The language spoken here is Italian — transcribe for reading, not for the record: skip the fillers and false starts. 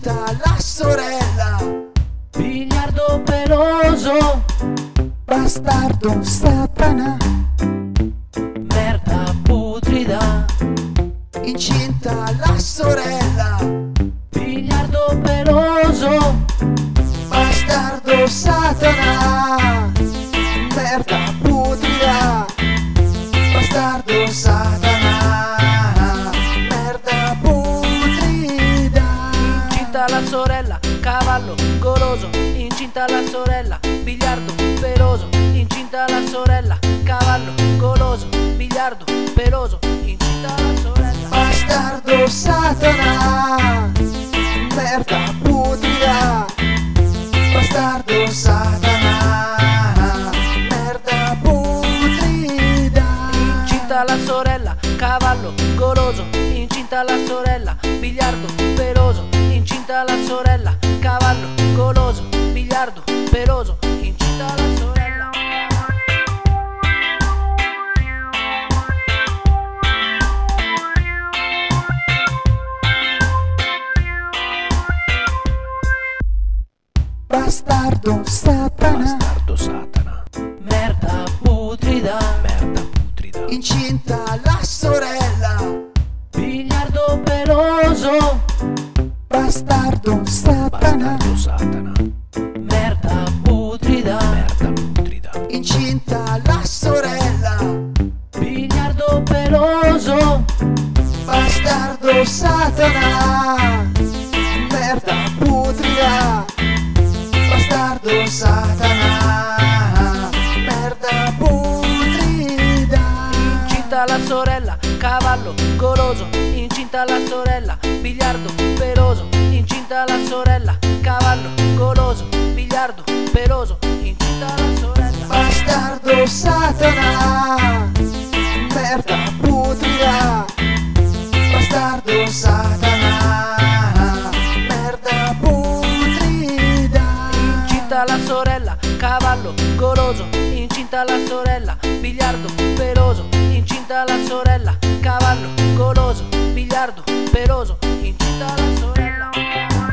incinta la sorella, biliardo peloso, bastardo Satana, merda putrida, incinta la sorella, biliardo peloso, bastardo Satana, merda putrida, bastardo Satana, merda putrida. incinta la sorella, cavallo goloso, incinta la sorella, biliardo peloso, incinta la sorella, cavallo goloso, biliardo peloso, incinta la sorella, Bastardo Satana, merda putrida, bastardo Satana, merda putrida. incinta la sorella, cavallo goloso, incinta la sorella, biliardo peloso, incinta la sorella, cavallo goloso, biliardo peloso, incinta la sorella. Bastardo Satana, Bastardo Satana, merda putrida, incinta la sorella, biliardo peloso, bastardo Satana, Satana, merda putrida, incinta la sorella, biliardo peloso, bastardo Satana, merda putrida, bastardo Satana, merda putrida. incinta la sorella, cavallo goloso, incinta la sorella, biliardo peloso, incinta la sorella, cavallo goloso, biliardo peloso, incinta la sorella, Bastardo Satana, merda putrida, bastardo Satana, merda putrida. incinta la sorella, cavallo goloso, incinta la sorella, biliardo peloso, incinta la sorella, cavallo goloso, biliardo peloso, incinta la sorella.